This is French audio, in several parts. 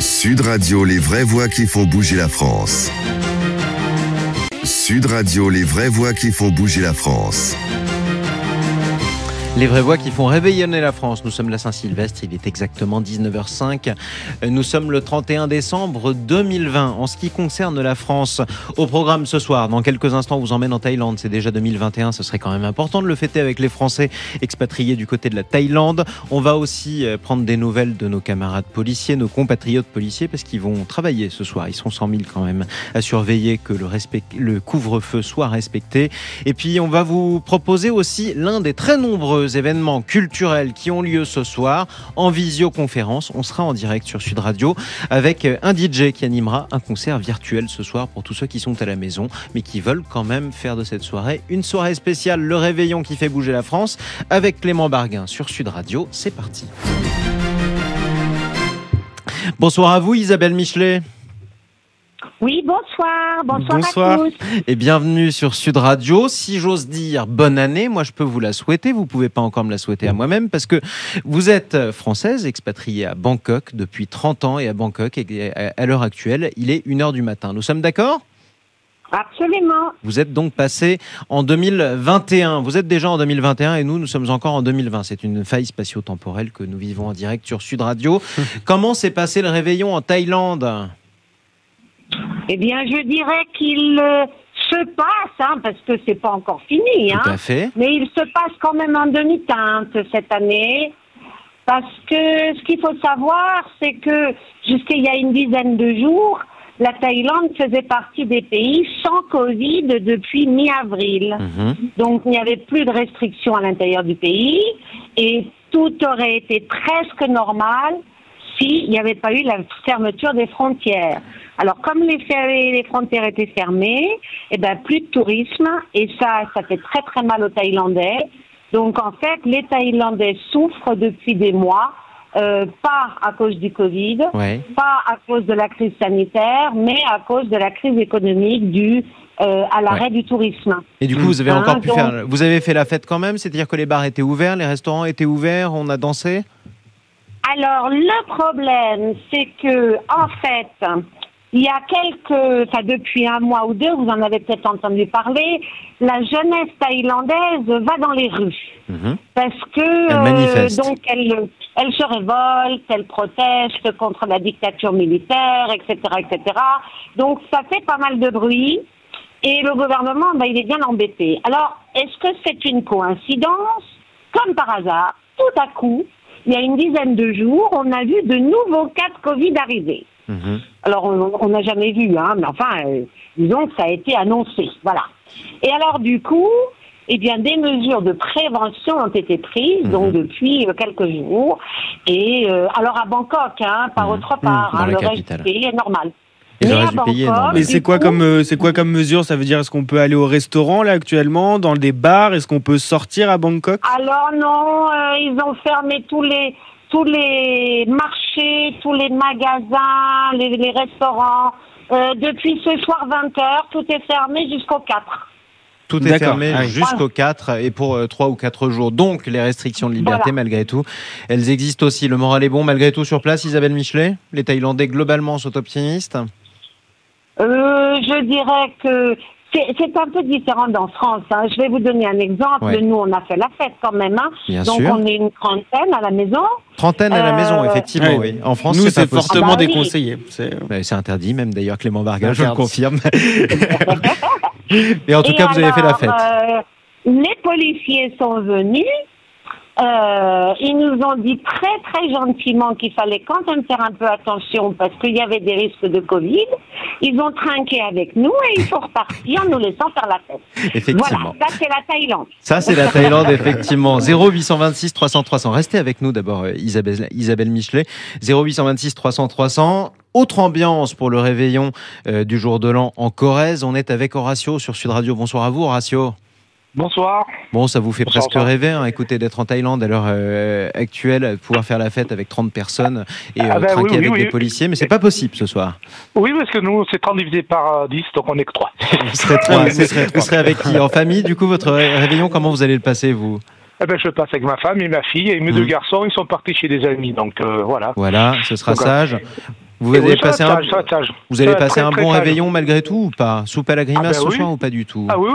Sud Radio, les vraies voix qui font bouger la France. Sud Radio, les vraies voix qui font bouger la France. Les vraies voix qui font réveillonner la France. Nous sommes la Saint-Sylvestre, il est exactement 19h05. Nous sommes le 31 décembre 2020. En ce qui concerne la France, au programme ce soir, dans quelques instants, on vous emmène en Thaïlande. C'est déjà 2021, ce serait quand même important de le fêter avec les Français expatriés du côté de la Thaïlande. On va aussi prendre des nouvelles de nos camarades policiers, nos compatriotes policiers, parce qu'ils vont travailler ce soir. Ils sont 100 000 quand même à surveiller que le couvre-feu soit respecté. Et puis, on va vous proposer aussi l'un des très nombreux événements culturels qui ont lieu ce soir en visioconférence. On sera en direct sur Sud Radio avec un DJ qui animera un concert virtuel ce soir pour tous ceux qui sont à la maison mais qui veulent quand même faire de cette soirée une soirée spéciale, le réveillon qui fait bouger la France avec Clément Barguin sur Sud Radio. C'est parti. Bonsoir à vous Isabelle Michelet. Oui, bonsoir. Bonsoir à tous. Et bienvenue sur Sud Radio. Si j'ose dire bonne année, moi je peux vous la souhaiter. Vous ne pouvez pas encore me la souhaiter à moi-même parce que vous êtes française, expatriée à Bangkok depuis 30 ans et à Bangkok, et à l'heure actuelle, il est 1h du matin. Nous sommes d'accord ? Absolument. Vous êtes donc passé en 2021. Vous êtes déjà en 2021 et nous sommes encore en 2020. C'est une faille spatio-temporelle que nous vivons en direct sur Sud Radio. Comment s'est passé le réveillon en Thaïlande ? Eh bien, je dirais qu'il se passe, parce que c'est pas encore fini, Tout à fait. Mais il se passe quand même en demi-teinte cette année, parce que ce qu'il faut savoir, c'est que jusqu'il y a une dizaine de jours, la Thaïlande faisait partie des pays sans Covid depuis mi-avril. Donc, il n'y avait plus de restrictions à l'intérieur du pays et tout aurait été presque normal s'il n'y avait pas eu la fermeture des frontières. Alors, comme les frontières étaient fermées, plus de tourisme, et ça fait très très mal aux Thaïlandais. Donc, en fait, les Thaïlandais souffrent depuis des mois, pas à cause du Covid, pas à cause de la crise sanitaire, mais à cause de la crise économique due à l'arrêt du tourisme. Et du coup, vous avez encore pu faire... Vous avez fait la fête quand même, c'est-à-dire que les bars étaient ouverts, les restaurants étaient ouverts, on a dansé ? Alors, le problème, c'est que, en fait... Il y a depuis un mois ou deux, vous en avez peut-être entendu parler, la jeunesse thaïlandaise va dans les rues. Parce que, elle manifeste. Donc, elle se révolte, elle proteste contre la dictature militaire, etc., etc. Donc, ça fait pas mal de bruit. Et le gouvernement, il est bien embêté. Alors, est-ce que c'est une coïncidence ? Comme par hasard, tout à coup, il y a une dizaine de jours, on a vu de nouveaux cas de Covid arriver. Alors, on n'a jamais vu, mais enfin, disons que ça a été annoncé, voilà. Et alors, du coup, des mesures de prévention ont été prises, donc depuis quelques jours. Et alors à Bangkok, pas autre part, le reste du pays est normal. Mais c'est quoi comme mesure ? Ça veut dire, est-ce qu'on peut aller au restaurant là actuellement, dans des bars ? Est-ce qu'on peut sortir à Bangkok ? Alors non, ils ont fermé tous les marchés, tous les magasins, les restaurants. Depuis ce soir 20h, tout est fermé jusqu'au 4. Tout est fermé jusqu'au 4 et pour 3 ou 4 jours. Donc, les restrictions de liberté, malgré tout, elles existent aussi. Le moral est bon, malgré tout, sur place, Isabelle Michelet ? Les Thaïlandais, globalement, sont optimistes ? Je dirais que c'est un peu différent dans France. Je vais vous donner un exemple. Nous, on a fait la fête quand même. Bien donc, sûr. On est une trentaine à la maison. Trentaine à la maison, effectivement, oui. En France, nous, c'est fortement déconseillé. C'est interdit, même d'ailleurs, Clément Barguin, je le confirme. Mais en tout cas, vous avez fait la fête. Les policiers sont venus. Ils nous ont dit très très gentiment qu'il fallait quand même faire un peu attention parce qu'il y avait des risques de Covid. Ils ont trinqué avec nous et ils sont repartis en nous laissant faire la fête. Effectivement. Voilà, ça c'est la Thaïlande. Ça c'est la Thaïlande, effectivement. 0826 300 300. Restez avec nous d'abord, Isabelle Michelet. 0826 300 300. Autre ambiance pour le réveillon du jour de l'an en Corrèze. On est avec Horacio sur Sud Radio. Bonsoir à vous, Horacio. Bonsoir. Bon, ça vous fait presque rêver, écoutez, d'être en Thaïlande à l'heure actuelle, pouvoir faire la fête avec 30 personnes et trinquer avec des policiers, mais c'est pas possible ce soir. Oui, parce que nous, c'est 30 divisé par 10, donc on est que 3. Vous serez 3, vous serez avec qui ? En famille, du coup, votre réveillon, comment vous allez le passer, vous ? Je passe avec ma femme et ma fille, et mes 2 garçons, ils sont partis chez des amis, donc voilà. Voilà, ce sera sage. Vous avez passé vous avez passé très, un très bon sage. réveillon malgré tout ou pas? Soupe à la grimace ce oui. soir ou pas du tout? Ah oui,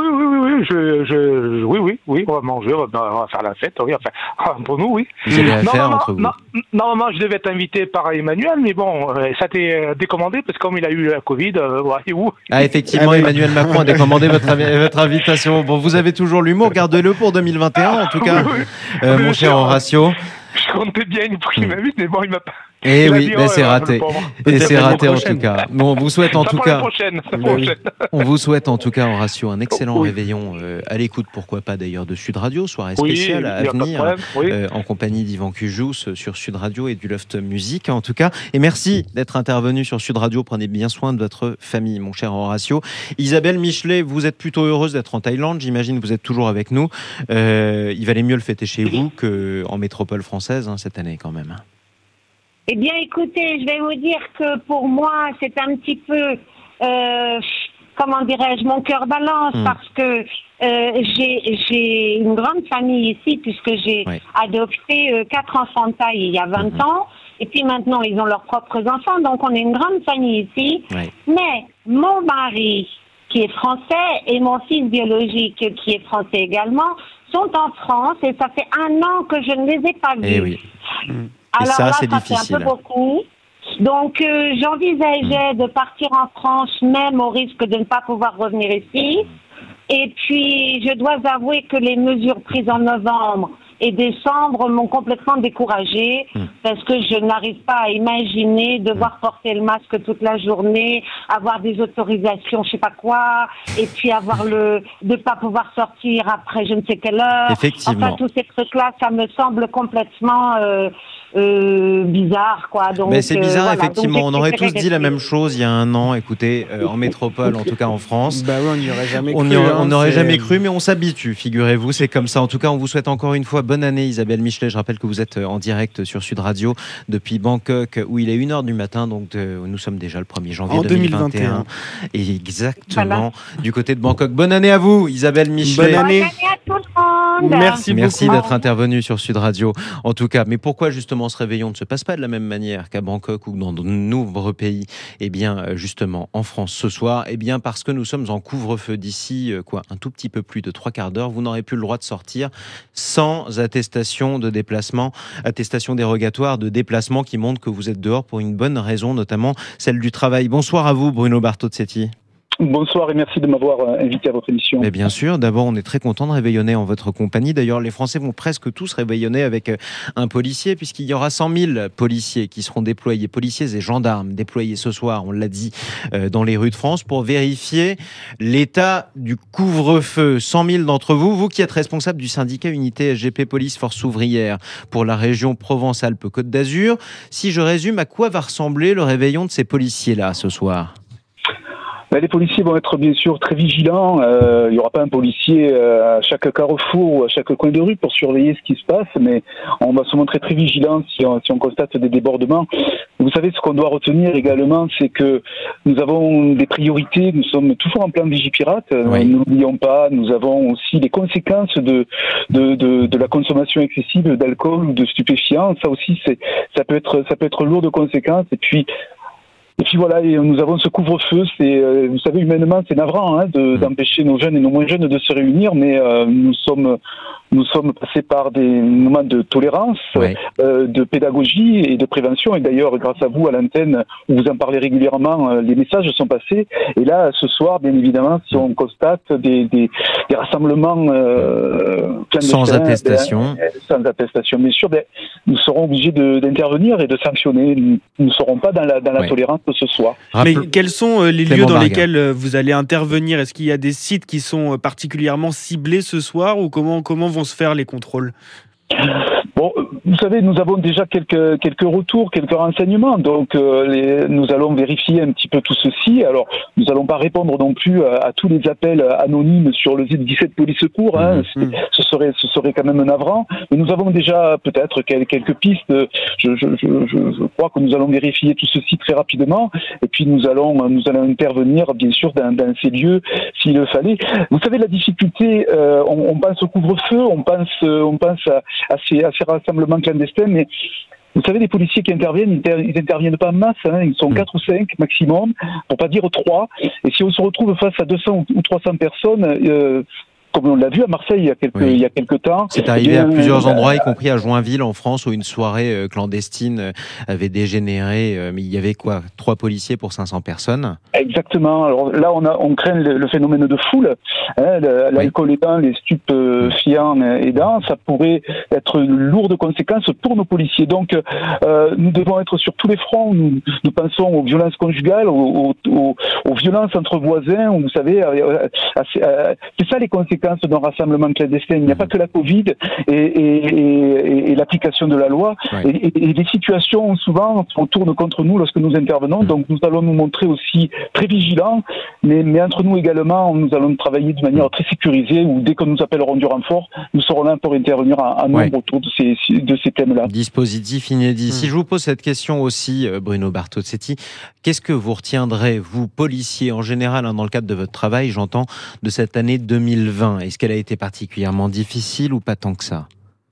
on va manger, on va faire la fête, oui, enfin, pour nous, oui. Vous allez la faire entre vous? Normalement, je devais être invité par Emmanuel, mais bon, ça a été décommandé parce que comme il a eu la Covid, voyez-vous. Ah, effectivement, Emmanuel Macron a décommandé votre invitation. Bon, vous avez toujours l'humour, gardez-le pour 2021 en tout cas, mon cher Horacio. Je comptais bien pour qu'il m'invite, mais bon, il m'a pas. Eh oui, mais c'est raté. Et c'est raté en tout cas. Bon, on vous souhaite en tout cas. On vous souhaite en tout cas, Horacio, un excellent réveillon à l'écoute, pourquoi pas d'ailleurs, de Sud Radio, soirée spéciale à venir, en compagnie d'Yvan Cujous sur Sud Radio et du Loft Music en tout cas. Et merci d'être intervenu sur Sud Radio. Prenez bien soin de votre famille, mon cher Horacio. Isabelle Michelet, vous êtes plutôt heureuse d'être en Thaïlande. J'imagine que vous êtes toujours avec nous. Il valait mieux le fêter chez vous qu'en métropole française cette année quand même. Eh bien, écoutez, je vais vous dire que pour moi, c'est un petit peu, comment dirais-je, mon cœur balance parce que j'ai une grande famille ici puisque j'ai adopté 4 enfants de taille il y a 20 ans. Et puis maintenant, ils ont leurs propres enfants. Donc, on est une grande famille ici. Mais mon mari, qui est français, et mon fils biologique, qui est français également, sont en France. Et ça fait 1 an que je ne les ai pas vus. Eh oui. Alors ça, là, c'est ça difficile. fait un peu beaucoup. Donc, j'envisageais de partir en France, même au risque de ne pas pouvoir revenir ici. Et puis, je dois avouer que les mesures prises en novembre et décembre m'ont complètement découragée parce que je n'arrive pas à imaginer devoir porter le masque toute la journée, avoir des autorisations, je sais pas quoi, et puis de pas pouvoir sortir après je ne sais quelle heure. Effectivement. Enfin, tous ces trucs-là, ça me semble complètement bizarre, quoi. Donc, mais c'est bizarre, voilà. effectivement. Donc, on aurait tous dit la même chose. chose il y a 1 an. Écoutez, en métropole, en tout cas en France. Bah oui, on n'y aurait jamais On cru. n'aurait jamais cru, mais on s'habitue, figurez-vous, c'est comme ça. En tout cas, on vous souhaite encore une fois bonne année, Isabelle Michelet. Je rappelle que vous êtes en direct sur Sud Radio depuis Bangkok, où il est 1h du matin, donc nous sommes déjà le 1er janvier 2021. Et exactement du côté de Bangkok. Bonne année à vous, Isabelle Michelet. Bonne année. Bonne année à tout le monde. Merci beaucoup. d'être intervenu sur Sud Radio. En tout cas, mais pourquoi justement ce réveillon ne se passe pas de la même manière qu'à Bangkok ou dans de nombreux pays? Eh bien, justement, en France ce soir, eh bien parce que nous sommes en couvre-feu d'ici un tout petit peu plus de 3/4 d'heure. Vous n'aurez plus le droit de sortir sans attestation de déplacement, attestation dérogatoire de déplacement qui montre que vous êtes dehors pour une bonne raison, notamment celle du travail. Bonsoir à vous, Bruno Bartozzetti. Bonsoir et merci de m'avoir invité à votre émission. Mais bien sûr, d'abord on est très content de réveillonner en votre compagnie. D'ailleurs, les Français vont presque tous réveillonner avec un policier, puisqu'il y aura 100 000 policiers qui seront déployés, policiers et gendarmes déployés ce soir, on l'a dit, dans les rues de France pour vérifier l'état du couvre-feu. 100 000 d'entre vous, vous qui êtes responsable du syndicat Unité SGP Police Force Ouvrière pour la région Provence-Alpes-Côte d'Azur. Si je résume, à quoi va ressembler le réveillon de ces policiers-là ce soir ? Les policiers vont être bien sûr très vigilants. Il n'y aura pas un policier à chaque carrefour ou à chaque coin de rue pour surveiller ce qui se passe, mais on va se montrer très vigilants si on constate des débordements. Vous savez, ce qu'on doit retenir également, c'est que nous avons des priorités. Nous sommes toujours en plein Vigipirate. Oui. N'oublions pas, nous avons aussi les conséquences de la consommation excessive d'alcool ou de stupéfiants. Ça aussi, ça peut être lourd de conséquences. Et puis voilà, et nous avons ce couvre-feu. Vous savez, humainement, c'est navrant d'empêcher nos jeunes et nos moins jeunes de se réunir, mais nous sommes passés par des moments de tolérance, de pédagogie et de prévention. Et d'ailleurs, grâce à vous, à l'antenne, où vous en parlez régulièrement, les messages sont passés. Et là, ce soir, bien évidemment, si on constate des rassemblements sans attestation, bien sûr, nous serons obligés d'intervenir et de sanctionner. Nous ne serons pas dans la tolérance ce soir. Mais quels sont les lieux dans lesquels vous allez intervenir? Est-ce qu'il y a des sites qui sont particulièrement ciblés ce soir, ou comment vont se faire les contrôles? Bon, vous savez, nous avons déjà quelques retours, quelques renseignements, donc nous allons vérifier un petit peu tout ceci. Alors, nous n'allons pas répondre non plus à tous les appels anonymes sur le 17 Police Secours, ce serait quand même navrant, mais nous avons déjà peut-être quelques pistes. Je crois que nous allons vérifier tout ceci très rapidement, et puis nous allons intervenir bien sûr dans ces lieux s'il le fallait. Vous savez, la difficulté, on pense au couvre-feu, on pense à ces rassemblements clandestins, mais vous savez, les policiers qui interviennent, ils interviennent pas en masse, hein, ils sont 4 ou 5 maximum, pour pas dire 3. Et si on se retrouve face à 200 ou 300 personnes, comme on l'a vu à Marseille il y a quelques temps. C'est arrivé à plusieurs endroits, y compris à Joinville en France, où une soirée clandestine avait dégénéré. Mais il y avait 3 policiers pour 500 personnes. Exactement. Alors là, on craint le phénomène de foule. Hein, l'alcool aidant, les stupéfiants aidant, ça pourrait être lourd de conséquences pour nos policiers. Donc, nous devons être sur tous les fronts. Nous pensons aux violences conjugales, aux violences entre voisins. Vous savez, c'est ça les conséquences d'un rassemblement clandestin. Il n'y a pas que la Covid et l'application de la loi. Ouais. Et des situations, souvent, on tourne contre nous lorsque nous intervenons. Donc, nous allons nous montrer aussi très vigilants, mais entre nous également, nous allons travailler de manière très sécurisée, où dès que nous appellerons du renfort, nous serons là pour intervenir en nombre autour de ces thèmes-là. Dispositif inédit. Si je vous pose cette question aussi, Bruno Bartozzetti, qu'est-ce que vous retiendrez, vous, policiers, en général, dans le cadre de votre travail, j'entends, de cette année 2020 ? Est-ce qu'elle a été particulièrement difficile ou pas tant que ça ?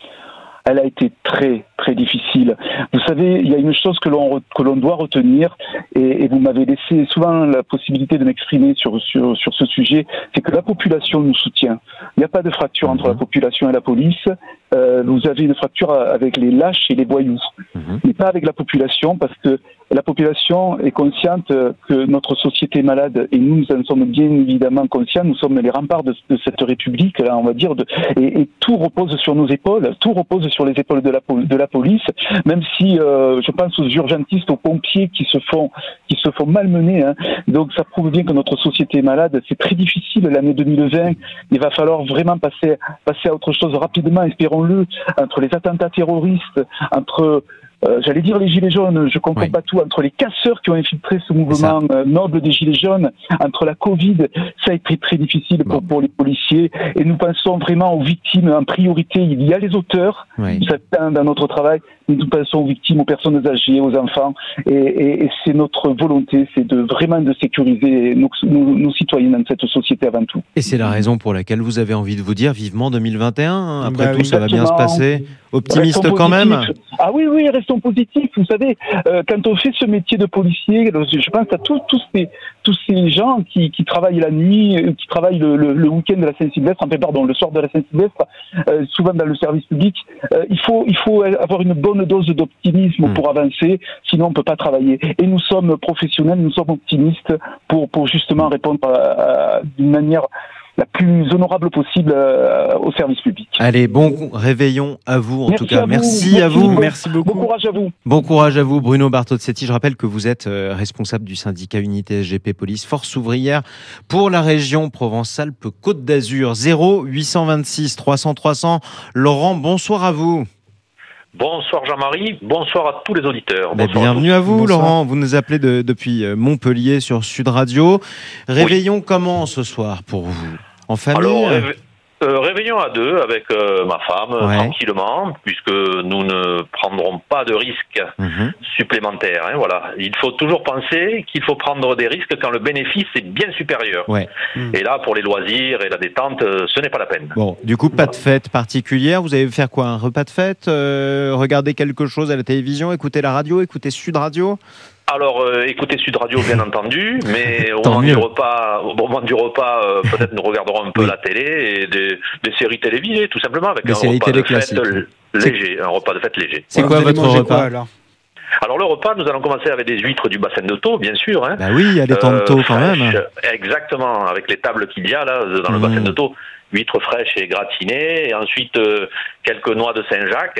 Elle a été très, très difficile. Vous savez, il y a une chose que l'on doit retenir, et vous m'avez laissé souvent la possibilité de m'exprimer sur ce sujet, c'est que la population nous soutient. Il n'y a pas de fracture entre la population et la police. Vous avez une fracture avec les lâches et les voyous, mais pas avec la population, parce que la population est consciente que notre société est malade, et nous en sommes bien évidemment conscients. Nous sommes les remparts de cette République, là, on va dire, et tout repose sur nos épaules, tout repose sur les épaules de la police, même si je pense aux urgentistes, aux pompiers qui se font malmener. Hein. Donc ça prouve bien que notre société est malade. C'est très difficile l'année 2020. Il va falloir vraiment passer à autre chose rapidement, espérons-le, entre les attentats terroristes, entre j'allais dire les gilets jaunes, je comprends pas tout, entre les casseurs qui ont infiltré ce mouvement noble des gilets jaunes, entre la Covid, ça a été très difficile pour les policiers, et nous pensons vraiment aux victimes en priorité. Il y a les auteurs, dans notre travail, mais nous pensons aux victimes, aux personnes âgées, aux enfants, et c'est notre volonté, c'est vraiment de sécuriser nos citoyens dans cette société avant tout. Et c'est la raison pour laquelle vous avez envie de vous dire vivement 2021, hein. Après tout, ça va bien se passer. Optimiste quand même. Ah oui, restons positifs. Vous savez, quand on fait ce métier de policier, je pense à tous ces gens qui travaillent la nuit, qui travaillent le week-end de la Saint-Sylvestre, le soir de la Saint-Sylvestre, souvent dans le service public. Il faut avoir une bonne dose d'optimisme pour avancer, sinon on ne peut pas travailler. Et nous sommes professionnels, nous sommes optimistes pour justement répondre d'une manière la plus honorable possible au service public. Allez, bon réveillon à vous en tout cas. Merci à vous. Merci beaucoup. Bon courage à vous. Bon courage à vous, Bruno Bartozzetti. Je rappelle que vous êtes responsable du syndicat Unité SGP Police Force Ouvrière pour la région Provence-Alpes-Côte d'Azur. 0826 300 300. Laurent, bonsoir à vous. Bonsoir Jean-Marie, bonsoir à tous les auditeurs. Bienvenue à vous Laurent, vous nous appelez depuis Montpellier sur Sud Radio. Réveillon comment ce soir pour vous ? En famille ? Alors, réveillon à deux avec ma femme, tranquillement, puisque nous ne prendrons pas de risques supplémentaires. Hein, voilà. Il faut toujours penser qu'il faut prendre des risques quand le bénéfice est bien supérieur. Et là, pour les loisirs et la détente, ce n'est pas la peine. Bon, du coup, pas de fête particulière. Vous allez faire quoi ? Un repas de fête ? Regarder quelque chose à la télévision ? Écouter la radio ? Écouter Sud Radio ? Alors, écoutez Sud Radio, bien entendu, mais au moment du repas, peut-être nous regarderons un peu la télé et des séries télévisées, tout simplement, avec un repas de fête léger, un repas de fête léger. C'est quoi votre repas alors le repas, nous allons commencer avec des huîtres du bassin de Thau, bien sûr. Hein. Bah oui, il y a des temps de Thau quand même. Exactement, avec les tables qu'il y a là dans le bassin de Thau. Huîtres fraîches et gratinées, et ensuite quelques noix de Saint-Jacques,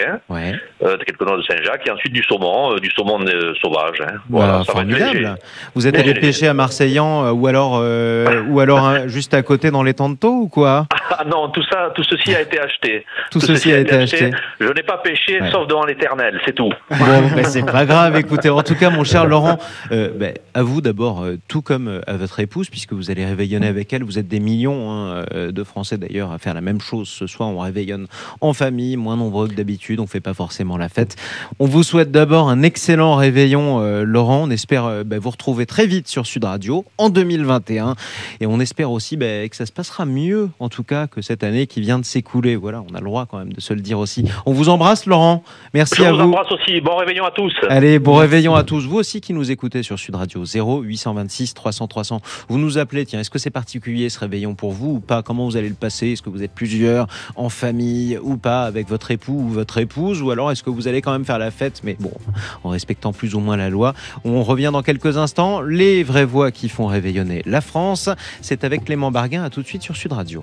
et ensuite du saumon sauvage. Hein. Voilà, ça formidable. Va être léger. Vous êtes allé pêcher à Marseillan ou alors juste à côté dans les temps de Thau ou quoi ? Ah non, tout ceci a été acheté. Tout ceci a été acheté. Je n'ai pas pêché sauf devant l'Éternel, c'est tout. Bon, c'est pas grave. Écoutez, en tout cas, mon cher Laurent, à vous d'abord, tout comme à votre épouse, puisque vous allez réveillonner avec elle. Vous êtes des millions de Français d'ailleurs à faire la même chose ce soir. On réveillonne en famille, moins nombreux que d'habitude, on fait pas forcément la fête. On vous souhaite d'abord un excellent réveillon, Laurent. On espère vous retrouver très vite sur Sud Radio en 2021, et on espère aussi que ça se passera mieux, en tout cas pas que cette année qui vient de s'écouler. Voilà, on a le droit quand même de se le dire aussi. On vous embrasse, Laurent. Merci à vous. Je vous embrasse aussi. Bon réveillon à tous. Allez, bon réveillon à tous. Vous aussi qui nous écoutez sur Sud Radio, 0826 300 300. Vous nous appelez, tiens, est-ce que c'est particulier ce réveillon pour vous ou pas? Comment vous allez le passer? Est-ce que vous êtes plusieurs en famille ou pas, avec votre époux ou votre épouse? Ou alors est-ce que vous allez quand même faire la fête, mais bon, en respectant plus ou moins la loi? On revient dans quelques instants. Les vraies voix qui font réveillonner la France, c'est avec Clément Barguin. À tout de suite sur Sud Radio.